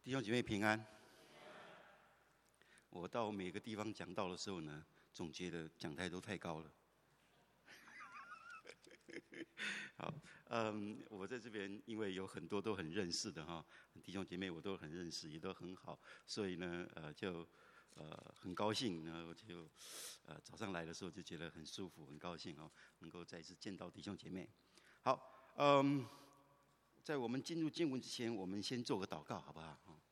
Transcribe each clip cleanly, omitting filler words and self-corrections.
弟兄姐妹平安。我到每个地方讲道的时候呢，总觉得讲台都太高了。好，我在这边，因为有很多都很认识的哈，弟兄姐妹我都很认识，也都很好，所以呢，就很高兴，然后就早上来的时候就觉得很舒服，很高兴哦，能够再次见到弟兄姐妹。好，在我们进入经文之前，我们先做个祷告，好不好？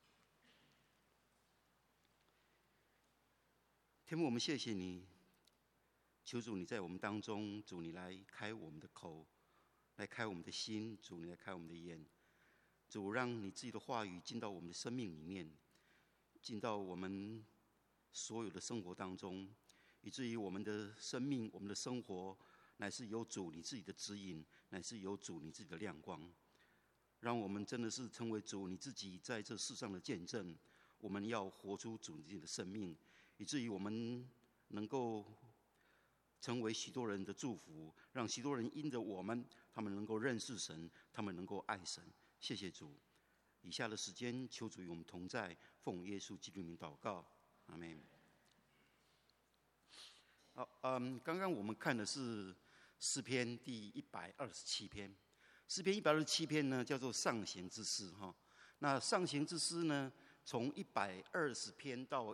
天父，我们谢谢你，求主你在我们当中，主你来开我们的口，来开我们的心，主你来开我们的眼，主让你自己的话语进到我们的生命里面，进到我们所有的生活当中，以至于我们的生命、我们的生活，乃是有主你自己的指引，乃是有主你自己的亮光，让我们真的是成为主你自己在这世上的见证。我们要活出主自己的生命，以至于我们能够成为许多人的祝福，让许多人因着我们，他们能够认识神，他们能够爱神。谢谢主。以下的时间，求主与我们同在，奉耶稣基督名祷告，阿们。好，刚刚我们看的是诗篇第127篇。诗篇127篇呢，叫做上行之诗哈。那上行之诗呢，从120篇到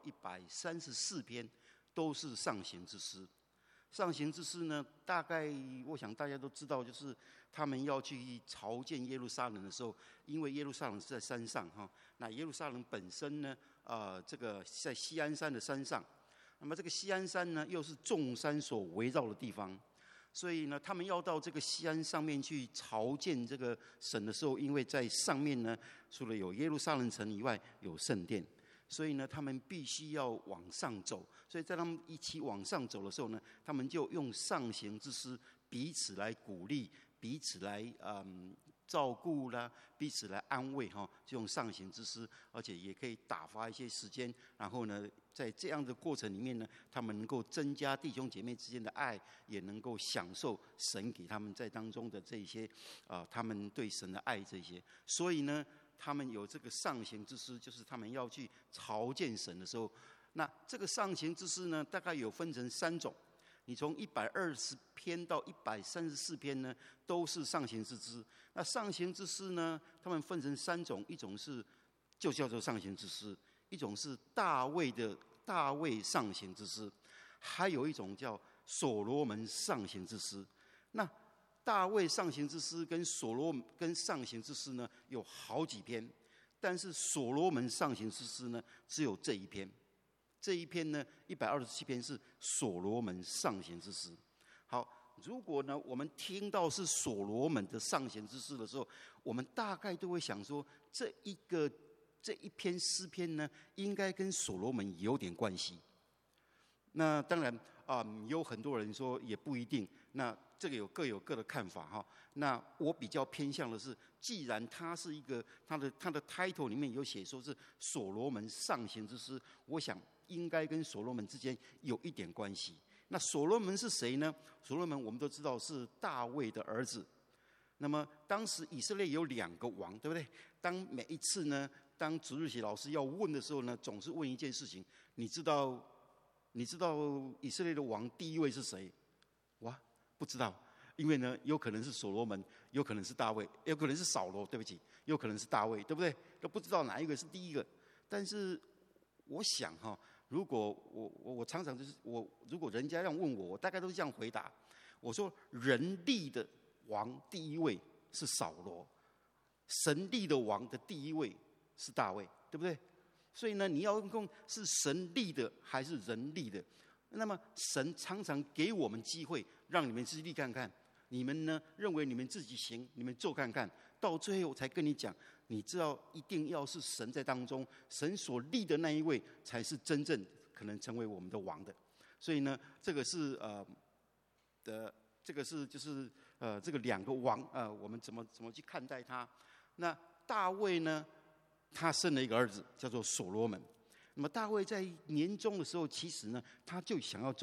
134篇都是上行之诗。上行之诗呢，大概我想大家都知道，就是他们要去朝见耶路撒冷的时候，因为耶路撒冷是在山上哈，那耶路撒冷本身呢，这个在锡安山的山上，那么这个锡安山呢，又是众山所围绕的地方。所以呢，他们要到这个锡安上面去朝见这个神的时候，因为在上面呢，除了有耶路撒冷城以外，有圣殿，所以呢，他们必须要往上走。所以在他们一起往上走的时候呢，他们就用上行之诗彼此来鼓励，彼此来照顾啦，彼此来安慰哈，就用上行之诗，而且也可以打发一些时间。然后呢，在这样的过程里面呢，他们能够增加弟兄姐妹之间的爱，也能够享受神给他们在当中的这些他们对神的爱这些。所以呢，他们有这个上行之诗，就是他们要去朝见神的时候，那这个上行之诗呢，大概有分成3种。你从120篇到134篇呢，都是上行之诗。那上行之诗呢，他们分成3种，一种是就叫做上行之诗，一种是大卫上行之诗，还有一种叫所罗门上行之诗。那大卫上行之诗跟上行之诗呢，有好几篇，但是所罗门上行之诗呢，只有这一篇。这一篇呢，127篇是所罗门上行之诗。好，如果呢我们听到是所罗门的上行之诗的时候，我们大概都会想说，这一篇诗篇呢，应该跟所罗门有点关系。那当然有很多人说也不一定，那这个各有各的看法哈。那我比较偏向的是，既然它是一个它的 title 里面有写说是所罗门上行之诗，我想应该跟所罗门之间有一点关系。那所罗门是谁呢？所罗门我们都知道是大卫的儿子。那么当时以色列有2个王，对不对？当每一次呢，当主日学老师要问的时候呢，总是问一件事情：你知道以色列的王第1位是谁？哇，不知道，因为呢，有可能是所罗门，有可能是大卫，有可能是扫罗，对不起，有可能是大卫，对不对？都不知道哪一个是第1个。但是我想哈，如果我常常就是如果人家这样问我，我大概都是这样回答。我说人立的王第1位是扫罗，神立的王的第1位是大卫，对不对？所以呢，你要用是神立的还是人立的？那么神常常给我们机会，让你们自己立看看。你们呢认为你们自己行，你们做看看，到最后才跟你讲，你知道一定要是神在当中，神所立的那一位才是真正可能成为我们的王的。所以呢，这个是这个是就是这个2个王我们怎么去看待他？那大卫呢？他生了一个儿子，叫做所罗门。那么大卫在年中的时候，其实呢，他就想要做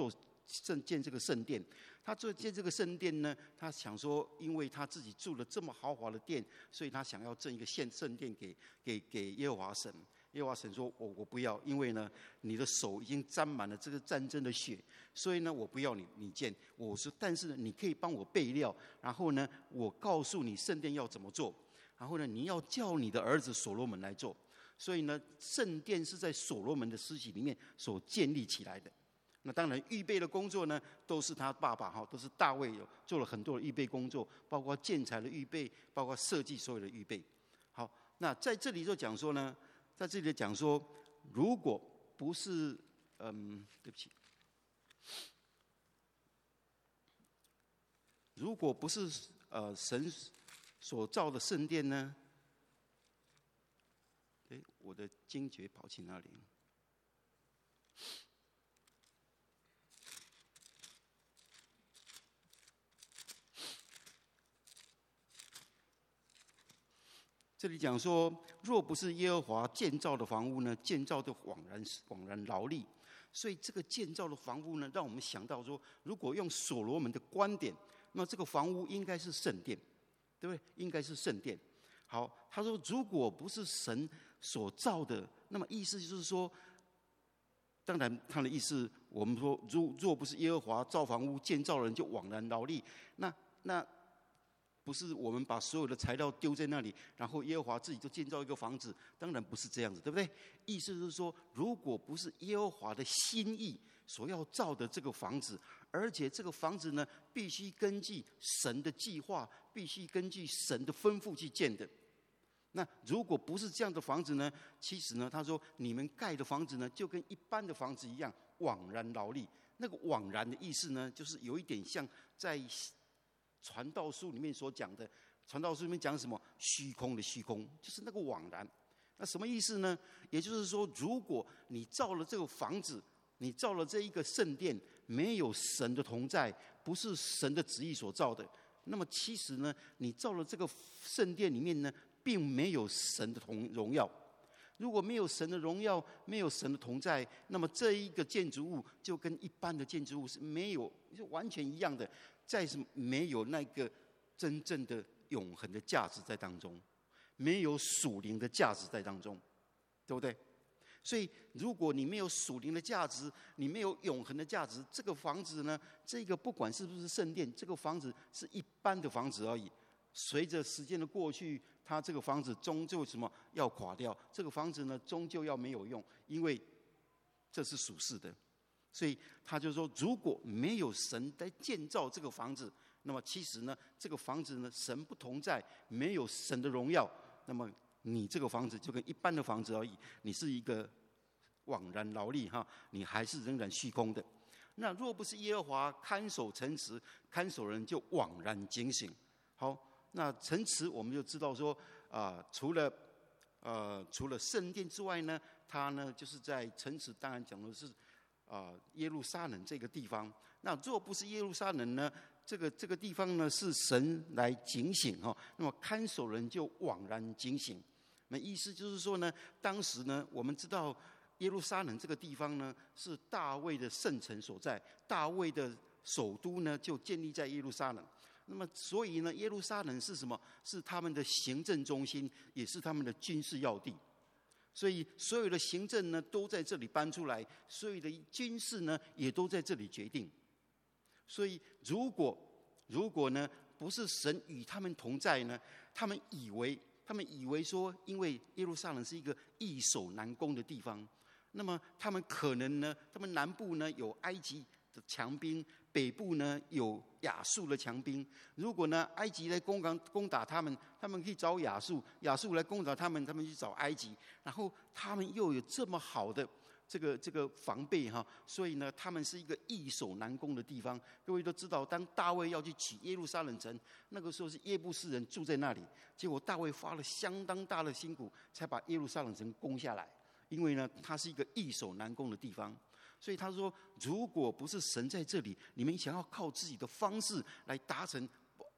建这个圣殿。他建这个圣殿呢，他想说，因为他自己住了这么豪华的殿，所以他想要建一个圣殿给耶和华神。耶和华神说：“我不要，因为呢，你的手已经沾满了这个战争的血，所以呢，我不要你建。我说，但是呢，你可以帮我备料，然后呢，我告诉你圣殿要怎么做，然后呢，你要叫你的儿子所罗门来做。所以呢，圣殿是在所罗门的时期里面所建立起来的。那当然，预备的工作呢，都是他爸爸都是大卫做了很多的预备工作，包括建材的预备，包括设计所有的预备。好，那在这里就讲说呢。”在这里讲说，如果不是，对不起，如果不是神所造的圣殿呢？我的经诀跑去哪里了？这里讲说，若不是耶和华建造的房屋呢，建造的枉然劳力。所以这个建造的房屋呢，让我们想到说，如果用所罗门的观点，那这个房屋应该是圣殿，对不对？应该是圣殿。好，他说，如果不是神所造的，那么意思就是说，当然他的意思，我们说，若不是耶和华造房屋，建造人就枉然劳力。那不是我们把所有的材料丢在那里，然后耶和华自己就建造一个房子，当然不是这样子，对不对？意思就是说，如果不是耶和华的心意所要造的这个房子，而且这个房子呢，必须根据神的计划，必须根据神的吩咐去建的。那如果不是这样的房子呢，其实呢，他说你们盖的房子呢，就跟一般的房子一样，枉然劳力。那个枉然的意思呢，就是有一点像在传道书里面所讲的，传道书里面讲什么？虚空的虚空，就是那个枉然。那什么意思呢？也就是说，如果你造了这个房子，你造了这一个圣殿，没有神的同在，不是神的旨意所造的，那么其实呢，你造了这个圣殿里面呢，并没有神的荣耀。如果没有神的荣耀，没有神的同在，那么这一个建筑物就跟一般的建筑物是没有，就完全一样的。再是没有那个真正的永恒的价值在当中，没有属灵的价值在当中，对不对？所以，如果你没有属灵的价值，你没有永恒的价值，这个房子呢，这个不管是不是圣殿，这个房子是一般的房子而已。随着时间的过去，它这个房子终究什么要垮掉？这个房子呢，终究要没有用，因为这是属世的。所以他就说，如果没有神来建造这个房子，那么其实呢，这个房子呢，神不同在，没有神的荣耀，那么你这个房子就跟一般的房子而已，你是一个枉然劳力你还是仍然虚空的。那若不是耶和华看守城池，看守人就枉然警醒。好，那城池我们就知道说除了圣殿之外呢，它呢就是在城池，当然讲的是耶路撒冷这个地方。那若不是耶路撒冷呢，这个地方呢是神来警醒那么看守人就枉然警醒。那意思就是说呢，当时呢，我们知道耶路撒冷这个地方呢是大卫的圣城所在，大卫的首都呢就建立在耶路撒冷。那么所以呢，耶路撒冷是什么？是他们的行政中心，也是他们的军事要地。所以所有的行政呢都在这里搬出来，所有的军事呢也都在这里决定。所以如果呢不是神与他们同在呢，他们以为说，因为耶路撒冷是一个易守难攻的地方，那么他们可能呢，他们南部呢有埃及的强兵，北部呢有亚述的强兵。如果呢埃及来攻打他们，他们可以找亚述；亚述来攻打他们，他们去找埃及。然后他们又有这么好的这个防备所以呢，他们是一个易守难攻的地方。各位都知道，当大卫要去取耶路撒冷城，那个时候是耶布斯人住在那里，结果大卫花了相当大的辛苦，才把耶路撒冷城攻下来。因为呢，它是一个易守难攻的地方。所以他说，如果不是神在这里，你们想要靠自己的方式来达成，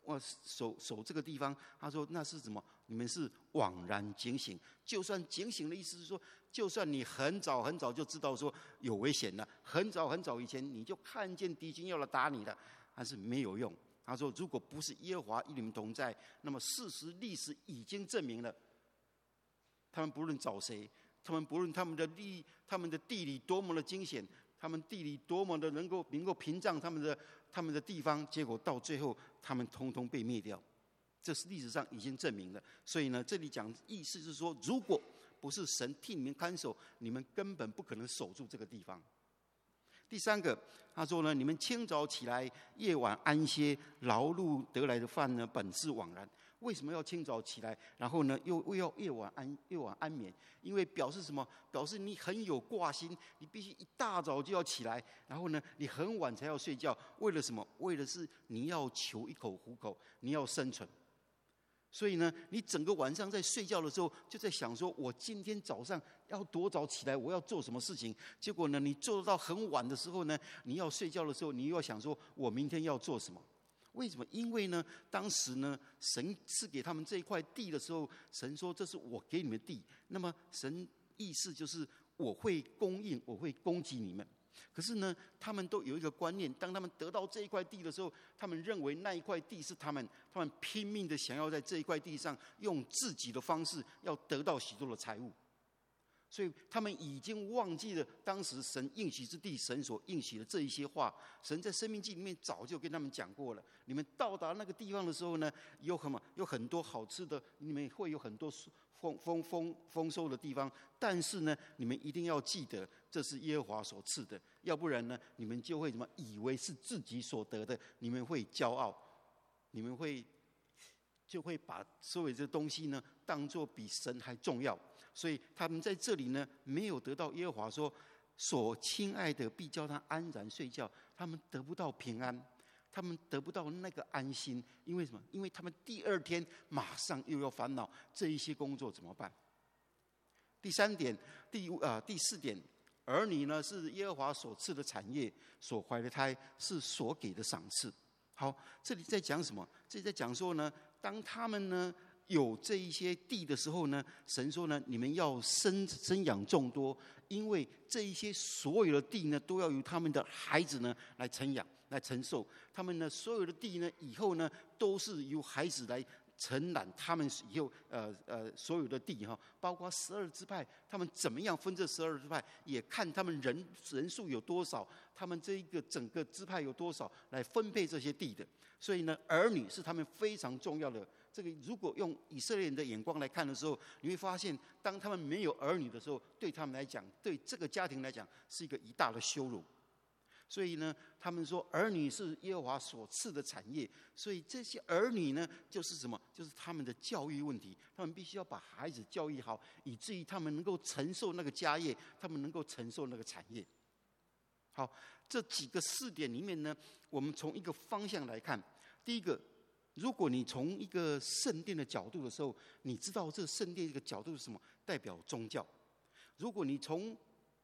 守这个地方。他说那是什么？你们是枉然警醒。就算警醒的意思是说，就算你很早很早就知道说有危险了，很早很早以前你就看见敌军要来打你了，但是没有用。他说如果不是耶和华与你们同在，那么历史已经证明了，他们不论找谁，他们不论他们的地理多么的惊险，他们地理多么的能够屏障他们的地方，结果到最后他们通通被灭掉。这是历史上已经证明了。所以呢，这里讲意思是说，如果不是神替你们看守，你们根本不可能守住这个地方。第三个，他说呢，你们清早起来，夜晚安歇，劳碌得来的饭呢，本是枉然。为什么要清早起来，然后呢又要夜晚安眠？因为表示什么？表示你很有挂心，你必须一大早就要起来，然后呢你很晚才要睡觉。为了什么？为了是你要求一口糊口，你要生存。所以呢，你整个晚上在睡觉的时候，就在想说，我今天早上要多早起来，我要做什么事情？结果呢，你做到很晚的时候呢，你要睡觉的时候，你又要想说，我明天要做什么？为什么？因为呢，当时呢，神赐给他们这一块地的时候，神说这是我给你们的地。那么神意思就是我会供应，我会供给你们。可是呢，他们都有一个观念，当他们得到这一块地的时候，他们认为那一块地是他们拼命的想要在这一块地上用自己的方式要得到许多的财物。所以他们已经忘记了当时神应许之地，神所应许的这一些话。神在申命记里面早就跟他们讲过了，你们到达那个地方的时候呢，有很多好吃的，你们会有很多丰收的地方，但是呢，你们一定要记得这是耶和华所赐的，要不然呢，你们就会以为是自己所得的，你们会骄傲，你们就会把所有这东西呢当作比神还重要。所以他们在这里呢，没有得到耶和华说所亲爱的必叫他安然睡觉，他们得不到平安，他们得不到那个安心。因为什么？因为他们第二天马上又要烦恼这一些工作怎么办。第四点，儿女呢是耶和华所赐的产业，所怀的胎是所给的赏赐。好，这里在讲什么？这里在讲说呢，当他们呢有这一些地的时候呢，神说呢，你们要生养众多，因为这一些所有的地呢，都要由他们的孩子呢来承养、来承受。他们呢所有的地呢，以后呢都是由孩子来承揽他们以后所有的地哈，包括12支派，他们怎么样分这12支派，也看他们人数有多少，他们这一个整个支派有多少来分配这些地的。所以呢，儿女是他们非常重要的。这个如果用以色列人的眼光来看的时候，你会发现，当他们没有儿女的时候，对他们来讲，对这个家庭来讲，是一大的羞辱。所以呢，他们说儿女是耶和华所赐的产业。所以这些儿女呢，就是什么？就是他们的教育问题。他们必须要把孩子教育好，以至于他们能够承受那个家业，他们能够承受那个产业。好，这几个4点里面呢，我们从一个方向来看。第一个，如果你从一个圣殿的角度的时候，你知道这个圣殿这个角度是什么？代表宗教。如果你从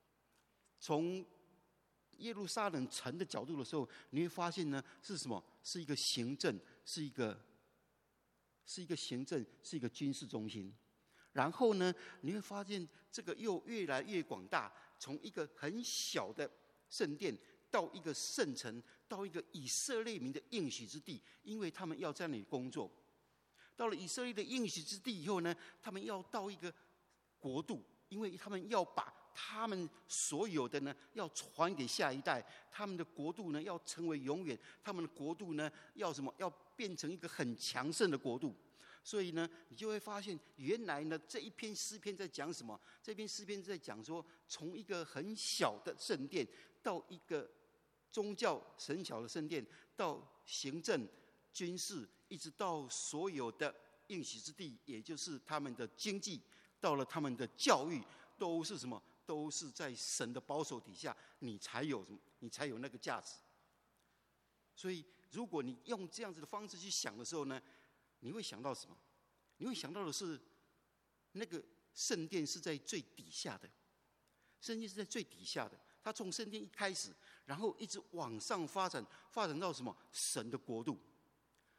耶路撒冷城的角度的时候，你会发现呢，是什么？是一个行政，是一个行政，是一个军事中心。然后呢，你会发现这个又越来越广大，从一个很小的圣殿到一个圣城，到一个以色列民的应许之地，因为他们要在那里工作。到了以色列的应许之地以后呢，他们要到一个国度，因为他们要把他们所有的呢，要传给下一代。他们的国度呢，要成为永远。他们的国度呢，要什么？要变成一个很强盛的国度。所以呢，你就会发现，原来呢，这一篇诗篇在讲什么？这篇诗篇在讲说，从一个很小的圣殿，到一个宗教很小的圣殿，到行政、军事，一直到所有的应许之地，也就是他们的经济，到了他们的教育，都是什么？都是在神的保守底下，你才有什么？你才有那个价值。所以，如果你用这样子的方式去想的时候呢，你会想到什么？你会想到的是，那个圣殿是在最底下的，圣殿是在最底下的。它从圣殿一开始，然后一直往上发展到什么？神的国度。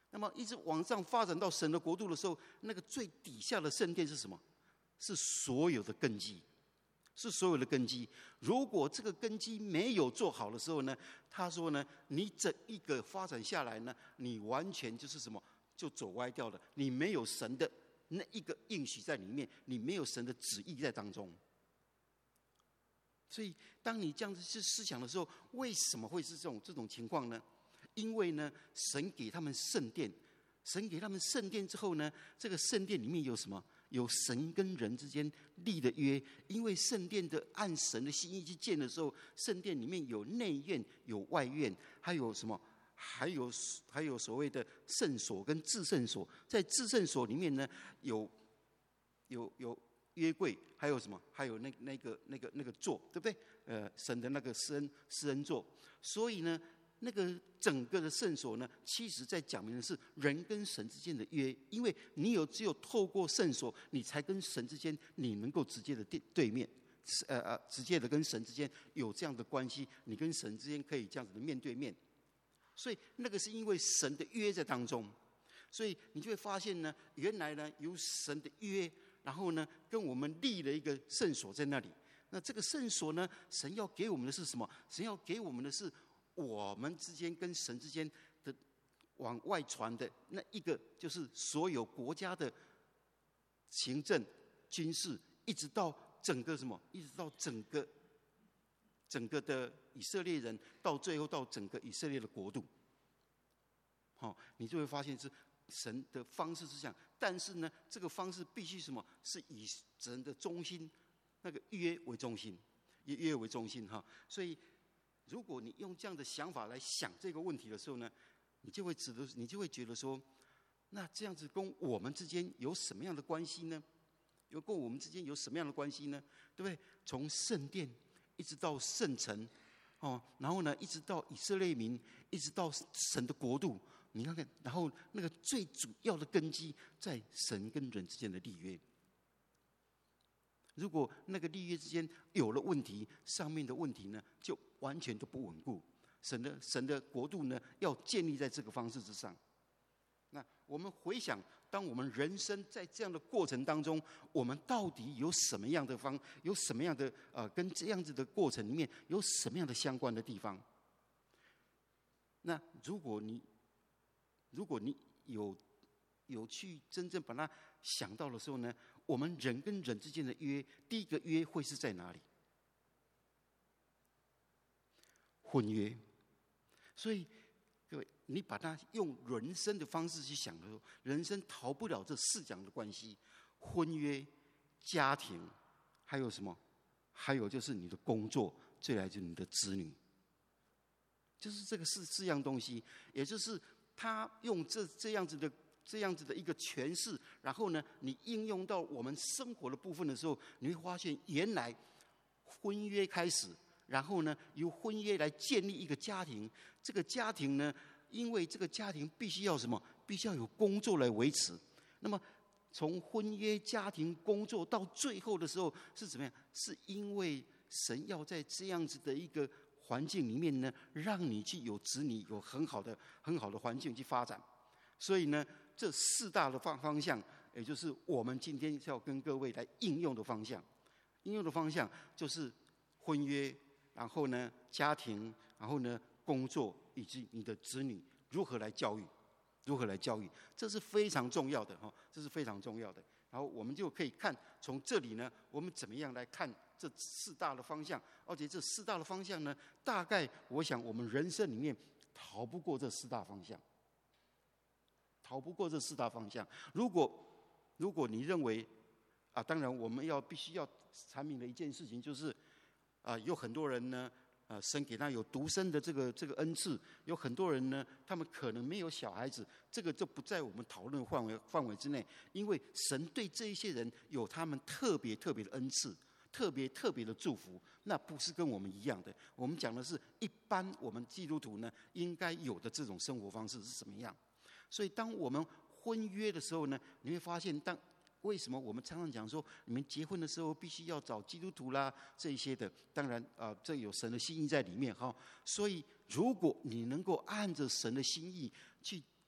那么一直往上发展到神的国度的时候，那个最底下的圣殿是什么？是所有的根基，是所有的根基。如果这个根基没有做好的时候呢，他说呢，你整一个发展下来呢，你完全就是什么，就走歪掉了。你没有神的那一个应许在里面，你没有神的旨意在当中。所以，当你这样子去思想的时候，为什么会是这种情况呢？因为呢，神给他们圣殿，神给他们圣殿之后呢，这个圣殿里面有什么？有神跟人之间立的约。因为圣殿的按神的心意去建的时候，圣殿里面有内院、有外院，还有什么？还有所谓的圣所跟至圣所。在至圣所里面呢，有约柜，还有什么？还有那个座，对不对？神的那个施恩座。所以呢，那个整个的圣所呢，其实在讲明的是人跟神之间的约。因为你只有透过圣所，你才跟神之间，你能够直接的对面，直接的跟神之间有这样的关系，你跟神之间可以这样子的面对面。所以那个是因为神的约在当中，所以你就会发现呢，原来呢有神的约，然后呢跟我们立了一个圣所在那里。那这个圣所呢，神要给我们的是什么？神要给我们的是我们之间跟神之间的往外传的那一个，就是所有国家的行政、军事，一直到整个什么，一直到整个的以色列人，到最后到整个以色列的国度。你就会发现是神的方式是这样，但是呢，这个方式必须什么？是以神的中心那个约为中心，以约为中心哈。所以，如果你用这样的想法来想这个问题的时候呢，你就会觉得说，那这样子跟我们之间有什么样的关系呢？跟我们之间有什么样的关系呢？对不对？从圣殿一直到圣城，然后呢，一直到以色列民，一直到神的国度。你看看，然后那个最主要的根基在神跟人之间的立约。如果那个立约之间有了问题，上面的问题呢，就完全都不稳固。神的国度呢，要建立在这个方式之上。那我们回想，当我们人生在这样的过程当中，我们到底有什么样的跟这样子的过程里面有什么样的相关的地方？那如果你有去真正把它想到的时候呢，我们人跟人之间的约，第一个约会是在哪里？婚约。所以各位，你把它用人生的方式去想的时候，人生逃不了这四讲的关系：婚约、家庭，还有什么？还有就是你的工作，最来就是你的子女。就是这个四样东西，也就是他用这样子的一个诠释，然后呢，你应用到我们生活的部分的时候，你会发现，原来婚约开始，然后呢，由婚约来建立一个家庭。这个家庭呢，因为这个家庭必须要什么？必须要有工作来维持。那么从婚约、家庭、工作到最后的时候是怎么样？是因为神要在这样子的一个环境里面呢，让你去有子女，有很好的环境去发展。所以呢，这四大的方向，也就是我们今天要跟各位来应用的方向。应用的方向就是婚约，然后呢家庭，然后呢工作，以及你的子女如何来教育，这是非常重要的哈，这是非常重要的。然后我们就可以看从这里呢，我们怎么样来看这四大的方向，而且这四大的方向呢，大概我想我们人生里面逃不过这四大方向，逃不过这四大方向。如果你认为当然我们必须要阐明的一件事情就是有很多人呢神给他有独生的这个恩赐，有很多人呢，他们可能没有小孩子，这个就不在我们讨论范围之内，因为神对这一些人有他们特别的恩赐，特别的祝福，那不是跟我们一样的。我们讲的是一般我们基督徒呢应该有的这种生活方式是什么样。所以当我们婚约的时候呢，你会发现为什么我们常常讲说，你们结婚的时候必须要找基督徒啦，这一些的，当然这有神的心意在里面哈。所以如果你能够按着神的心意去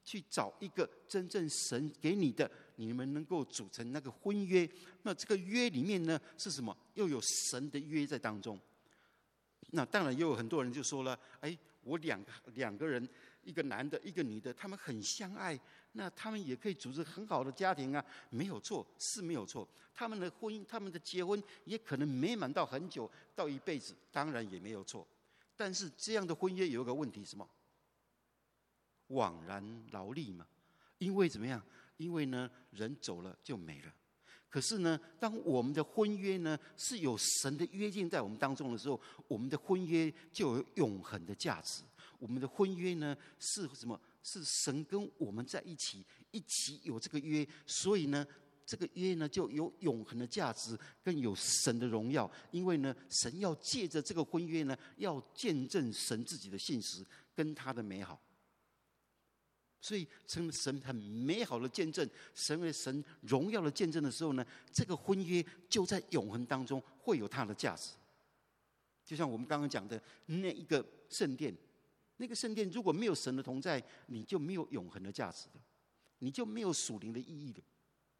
去找一个真正神给你的，你们能够组成那个婚约。那这个约里面呢是什么？又有神的约在当中。那当然，也有很多人就说了：“哎，我两个人，一个男的，一个女的，他们很相爱，那他们也可以组织很好的家庭啊，没有错，是没有错。他们的婚姻，他们的结婚也可能美满到很久，到一辈子，当然也没有错。但是这样的婚约有一个问题，什么？枉然劳力嘛。因为怎么样？因为呢，人走了就没了。可是呢，当我们的婚约呢是有神的约定在我们当中的时候，我们的婚约就有永恒的价值。我们的婚约呢是什么？是神跟我们在一起有这个约，所以呢，这个约呢就有永恒的价值，跟有神的荣耀。因为呢，神要借着这个婚约呢，要见证神自己的信实跟他的美好。所以成了神很美好的见证，成为神荣耀的见证的时候呢，这个婚约就在永恒当中会有它的价值。就像我们刚刚讲的那一个圣殿，那个圣殿如果没有神的同在，你就没有永恒的价值了，你就没有属灵的意义了。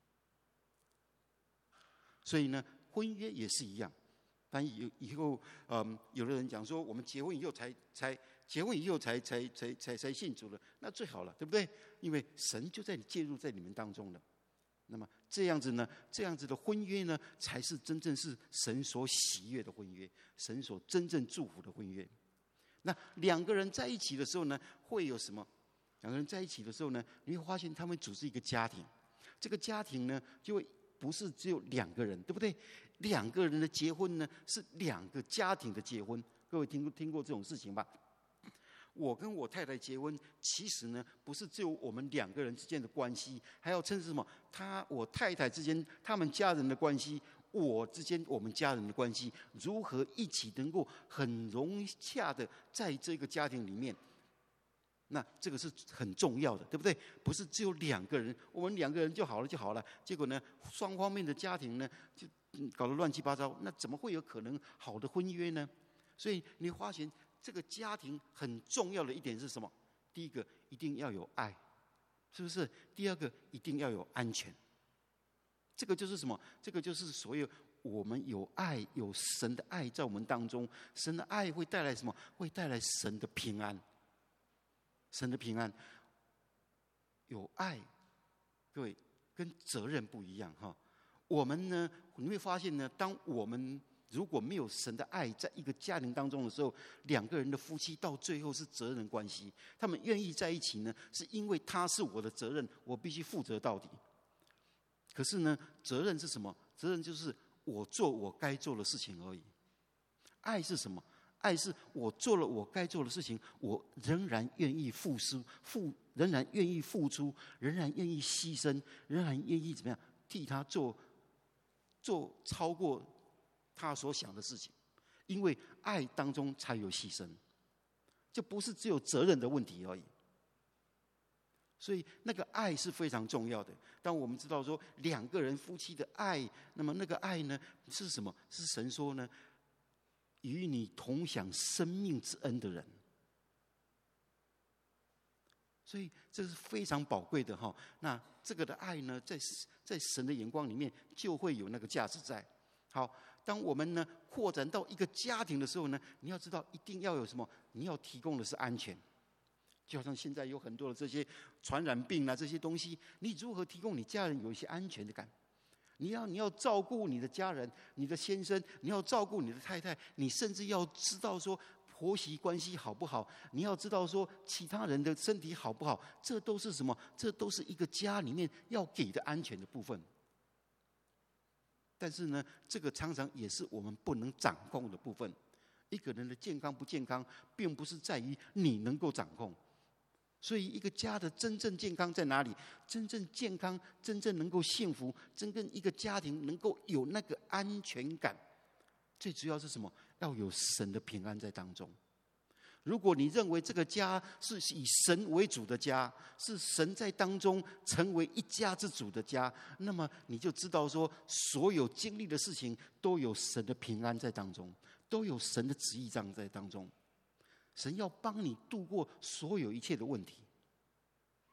所以呢，婚约也是一样。但以后，有的人讲说，我们结婚以后才信主了，那最好了，对不对？因为神就在介入在你们当中了。那么这样子呢，这样子的婚约呢，才是真正是神所喜悦的婚约，神所真正祝福的婚约。那两个人在一起的时候呢，会有什么？两个人在一起的时候呢，你会发现他们组织一个家庭，这个家庭呢，就会不是只有两个人，对不对？两个人的结婚呢，是两个家庭的结婚。各位听过这种事情吧？我跟我太太结婚，其实呢，不是只有我们两个人之间的关系，还要称是什么？我太太之间，他们家人的关系，我之间我们家人的关系，如何一起能够很融洽的在这个家庭里面？那这个是很重要的，对不对？不是只有两个人，我们两个人就好了。结果呢，双方面的家庭呢，就搞得乱七八糟，那怎么会有可能好的婚约呢？所以你发现这个家庭很重要的一点是什么？第一个一定要有爱，是不是？第二个一定要有安全。这个就是什么？这个就是所有我们有爱，有神的爱在我们当中，神的爱会带来什么？会带来神的平安。神的平安，有爱，各位跟责任不一样哈。我们呢，你会发现呢，当我们如果没有神的爱，在一个家庭当中的时候，两个人的夫妻到最后是责任关系。他们愿意在一起呢，是因为他是我的责任，我必须负责到底。可是呢，责任是什么？责任就是我做我该做的事情而已。爱是什么？爱是我做了我该做的事情，我仍然愿意仍然愿意付出，仍然愿意牺牲，仍然愿意怎么样替他做超过他所想的事情。因为爱当中才有牺牲，就不是只有责任的问题而已。所以那个爱是非常重要的。当我们知道说两个人夫妻的爱，那么那个爱呢是什么？是神说呢，与你同享生命之恩的人。所以这是非常宝贵的哈。那这个的爱呢，在神的眼光里面就会有那个价值在。好，当我们呢扩展到一个家庭的时候呢，你要知道一定要有什么？你要提供的是安全。就好像现在有很多的这些传染病啊，这些东西，你如何提供你家人有一些安全的感？你要照顾你的家人，你的先生，你要照顾你的太太，你甚至要知道说婆媳关系好不好，你要知道说其他人的身体好不好，这都是什么？这都是一个家里面要给的安全的部分。但是呢，这个常常也是我们不能掌控的部分。一个人的健康不健康，并不是在于你能够掌控。所以，一个家的真正健康在哪里？真正健康、真正能够幸福、真正一个家庭能够有那个安全感，最主要是什么？要有神的平安在当中。如果你认为这个家是以神为主的家，是神在当中成为一家之主的家，那么你就知道说，所有经历的事情都有神的平安在当中，都有神的旨意在当中。神要帮你度过所有一切的问题。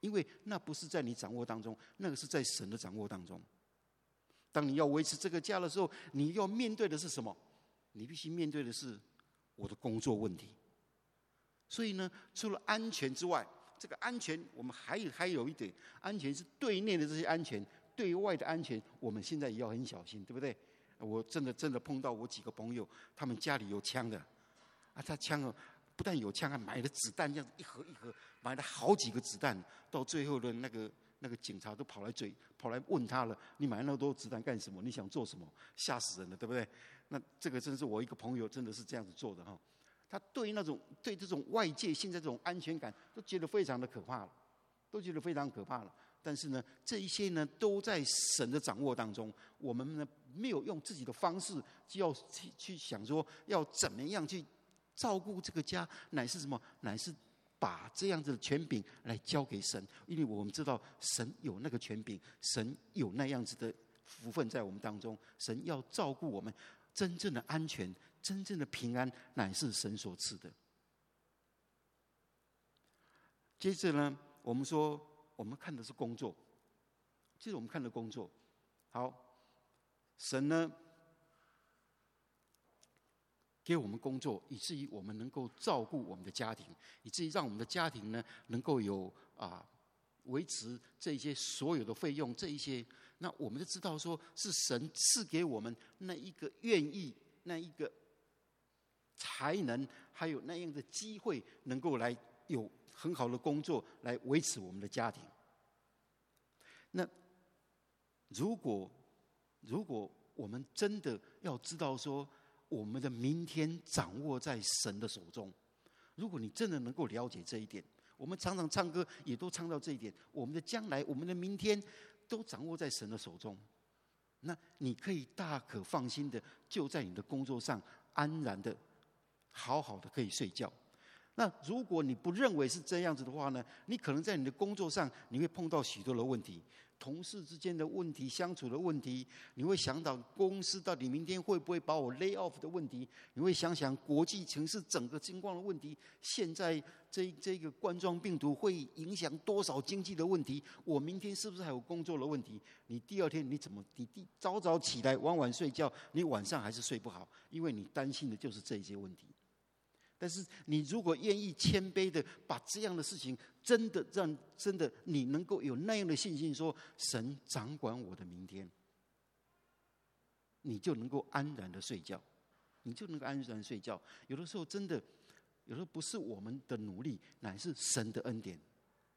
因为那不是在你掌握当中，那个是在神的掌握当中。当你要维持这个家的时候，你要面对的是什么？你必须面对的是我的工作问题。所以呢，除了安全之外，这个安全我们还有一点，安全是对内的这些安全，对外的安全，我们现在也要很小心，对不对？我真的碰到我几个朋友，他们家里有枪的，他枪不但有枪，还买了子弹，这样一盒一盒买了好几个子弹，到最后的那个警察都跑来问他了：“你买那么多子弹干什么？你想做什么？”吓死人了，对不对？那这个真是我一个朋友，真的是这样子做的哈。他对这种外界现在这种安全感，都觉得非常的可怕了，都觉得非常可怕了。但是呢，这一些呢，都在神的掌握当中。我们呢，没有用自己的方式，就要去想说要怎么样去照顾这个家，乃是什么？乃是把这样子的权柄来交给神，因为我们知道神有那个权柄，神有那样子的福分在我们当中，神要照顾我们。真正的安全，真正的平安，乃是神所赐的。接着呢，我们说，我们看的是工作，其实我们看的工作，好，神呢给我们工作，以至于我们能够照顾我们的家庭，以至于让我们的家庭呢能够有维持这些所有的费用，这一些，那我们就知道说是神赐给我们那一个愿意，那一个才能，还有那样的机会，能够来有很好的工作来维持我们的家庭。那如果我们真的要知道说，我们的明天掌握在神的手中，如果你真的能够了解这一点，我们常常唱歌也都唱到这一点，我们的将来，我们的明天都掌握在神的手中，那你可以大可放心的就在你的工作上安然的好好的可以睡觉。那如果你不认为是这样子的话呢，你可能在你的工作上你会碰到许多的问题，同事之间的问题，相处的问题，你会想到公司到底明天会不会把我 lay off 的问题，你会想想国际城市整个情况的问题，现在这个冠状病毒会影响多少经济的问题，我明天是不是还有工作的问题？你第二天你早早起来晚晚睡觉，你晚上还是睡不好，因为你担心的就是这些问题。但是你如果愿意谦卑的把这样的事情真的你能够有那样的信心，说神掌管我的明天，你就能够安然的睡觉，你就能够安然睡觉。有的时候真的，有的不是我们的努力，乃是神的恩典，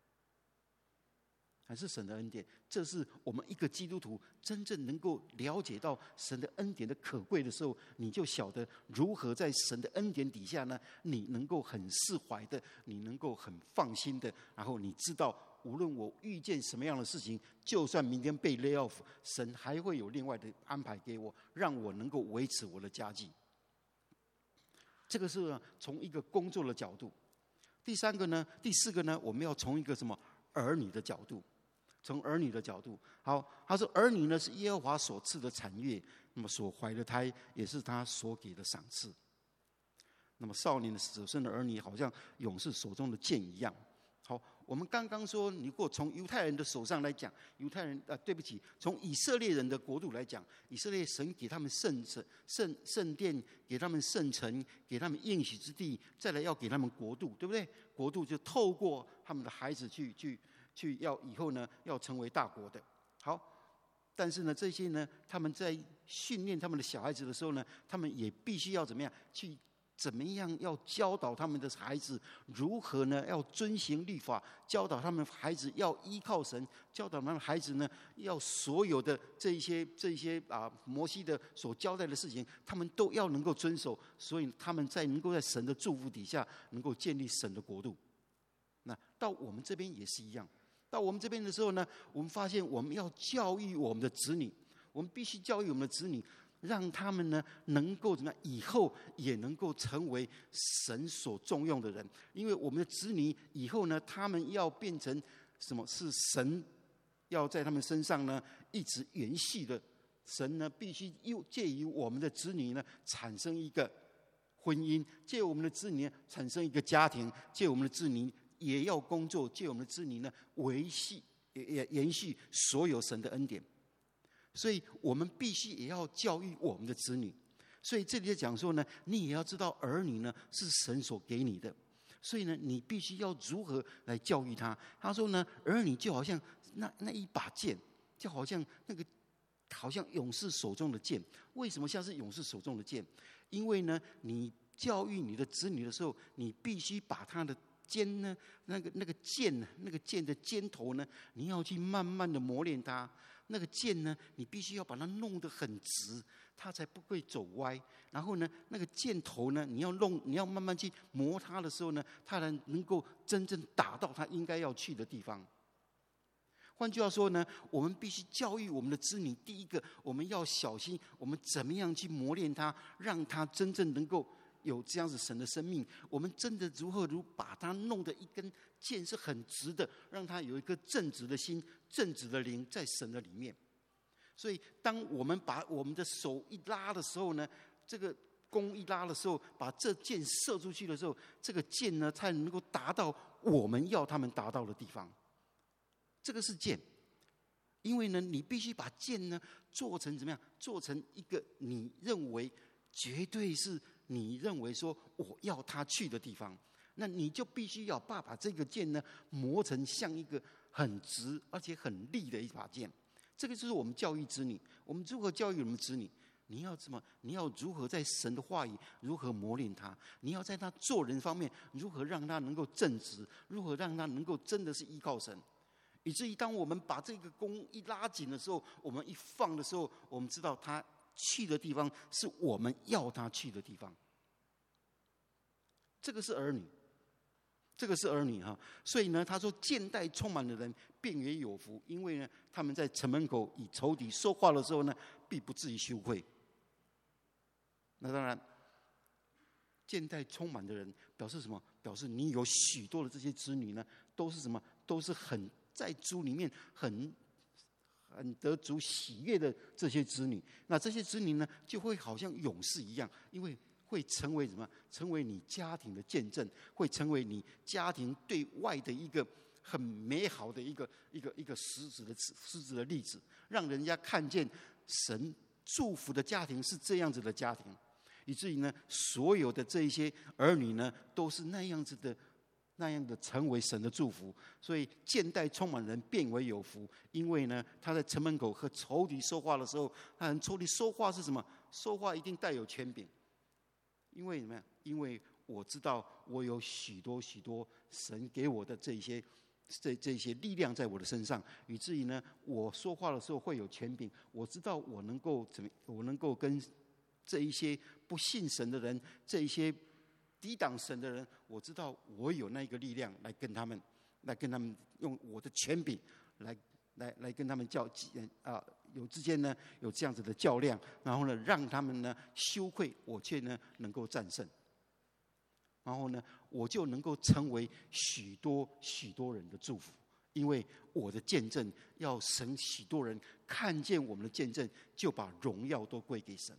还是神的恩典。这是我们一个基督徒真正能够了解到神的恩典的可贵的时候，你就晓得如何在神的恩典底下呢，你能够很释怀的，你能够很放心的，然后你知道无论我遇见什么样的事情，就算明天被 lay off， 神还会有另外的安排给我，让我能够维持我的家计。这个是从一个工作的角度。第四个呢，我们要从一个什么儿女的角度。从儿女的角度，好，他说儿女呢是耶和华所赐的产业，那么所怀的胎也是他所给的赏赐。那么少年的所生的儿女，好像勇士手中的剑一样。好，我们刚刚说，如果从犹太人的手上来讲，从以色列人的国度来讲，以色列神给他们圣殿，给他们圣城，给他们应许之地，再来要给他们国度，对不对？国度就透过他们的孩子去要以后呢要成为大国的。好，但是呢这些呢，他们在训练他们的小孩子的时候呢，他们也必须要怎么样要教导他们的孩子如何呢要遵行律法，教导他们孩子要依靠神，教导他们孩子呢要所有的这一些摩西的所交代的事情，他们都要能够遵守，所以他们能够在神的祝福底下能够建立神的国度。那到我们这边也是一样，到我们这边的时候呢，我们发现我们要教育我们的子女，我们必须教育我们的子女，让他们呢能够怎么样，以后也能够成为神所重用的人。因为我们的子女以后呢，他们要变成什么？是神要在他们身上呢一直延续的。神呢必须借于我们的子女呢产生一个婚姻，借我们的子女产生一个家庭，借我们的子女也要工作，借我们的子女呢维系也延续所有神的恩典。所以我们必须也要教育我们的子女。所以这里就讲说呢，你也要知道儿女呢是神所给你的，所以呢你必须要如何来教育他。他说呢，儿女就好像那一把剑，就好像好像勇士手中的剑。为什么像是勇士手中的剑？因为呢你教育你的子女的时候，你必须把他的尖呢，那个剑的尖头呢，你要去慢慢的磨练它。那个剑呢，你必须要把它弄得很直，它才不会走歪。然后呢，那个箭头呢，你要慢慢去磨它的时候呢，它才能够真正打到它应该要去的地方。换句话说呢，我们必须教育我们的子女，第一个，我们要小心，我们怎么样去磨练它，让它真正能够有这样子神的生命。我们真的如把它弄得一根剑是很直的，让它有一颗正直的心、正直的灵在神的里面。所以当我们把我们的手一拉的时候呢，这个弓一拉的时候，把这箭射出去的时候，这个箭呢才能够达到我们要他们达到的地方。这个是箭，因为呢你必须把箭呢做成怎么样？做成一个你认为绝对是你认为说我要他去的地方，那你就必须要把这个剑呢磨成像一个很直而且很利的一把剑。这个就是我们教育子女，我们如何教育我们子女？你要什么？你要如何在神的话语如何磨练他？你要在他做人方面如何让他能够正直？如何让他能够真的是依靠神？以至于当我们把这个弓一拉紧的时候，我们一放的时候，我们知道他去的地方是我们要他去的地方。这个是儿女，这个是儿女哈。所以呢，他说箭袋充满的人便为有福，因为呢，他们在城门口与仇敌说话的时候呢，必不至于羞愧。那当然，箭袋充满的人表示什么？表示你有许多的这些子女呢，都是什么？都是很在主里面很得主喜悦的这些子女。那这些子女呢，就会好像勇士一样，因为会成为什么？成为你家庭的见证，会成为你家庭对外的一个很美好的一个实质的例子，让人家看见神祝福的家庭是这样子的家庭，以至于呢，所有的这一些儿女呢，都是那样的成为神的祝福。所以箭袋充满人便为有福，因为呢，他在城门口和仇敌说话的时候，他和仇敌说话是什么？说话一定带有权柄。因为怎么样？因为我知道我有许多神给我的这些力量在我的身上，以至于呢，我说话的时候会有权柄。我知道我能够跟这一些不信神的人，这一些抵挡神的人，我知道我有那个力量来跟他们用我的权柄来跟他们有之间呢有这样子的较量，然后呢让他们呢羞愧，我却呢能够战胜，然后呢我就能够成为许多人的祝福，因为我的见证要使许多人看见我们的见证，就把荣耀都归给神。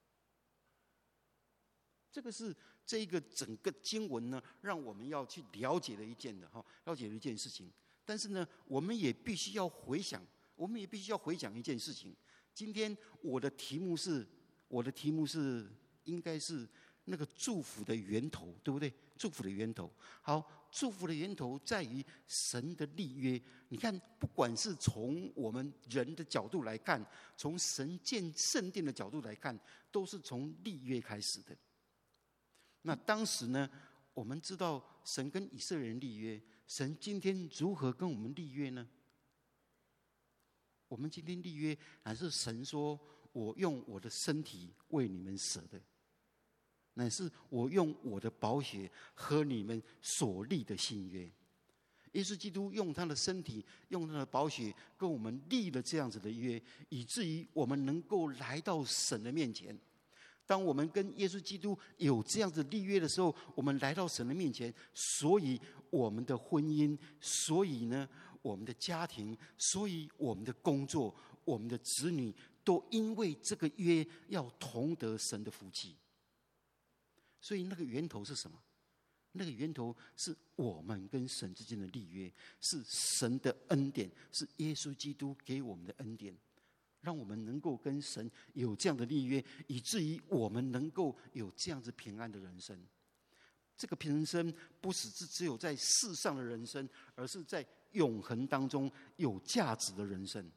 这个是这一个整个经文呢，让我们要去了解的一件事情。但是呢，我们也必须要回想一件事情。今天我的题目是应该是那个祝福的源头，对不对？祝福的源头。好，祝福的源头在于神的立约。你看，不管是从我们人的角度来看，从神建圣殿的角度来看，都是从立约开始的。那当时呢，我们知道神跟以色列人立约，神今天如何跟我们立约呢？我们今天立约，还是神说我用我的身体为你们舍的，乃是我用我的宝血和你们所立的新约。耶稣基督用他的身体，用他的宝血跟我们立了这样子的约，以至于我们能够来到神的面前。当我们跟耶稣基督有这样子立约的时候，我们来到神的面前，所以我们的婚姻，所以呢我们的家庭，所以我们的工作，我们的子女，都因为这个约要同得神的福气。所以那个源头是什么？ 那个源头是我们跟神之间的立约，是神的恩典，是耶稣基督给我们的恩典，让我们能够跟神有这样的立约，以至于我们能够有这样子平安的人生。这个人生不是只有在世上的人生，而是在永恒当中有价值的人生。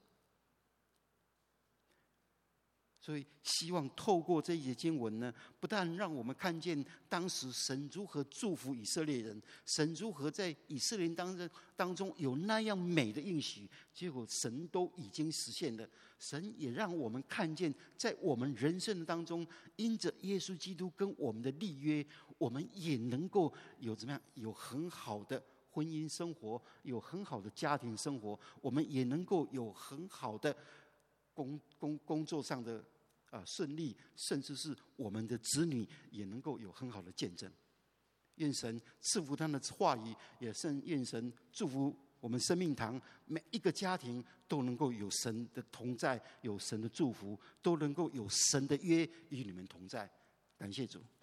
所以希望透过这一节经文呢，不但让我们看见当时神如何祝福以色列人，神如何在以色列人当中有那样美的应许，结果神都已经实现了。神也让我们看见，在我们人生当中，因着耶稣基督跟我们的立约，我们也能够有怎么样，有很好的婚姻生活，有很好的家庭生活，我们也能够有很好的工作上的顺利，甚至是我们的子女也能够有很好的见证。愿神赐福他的话语，也愿神祝福我们生命堂每一个家庭都能够有神的同在，有神的祝福，都能够有神的约与你们同在。感谢主。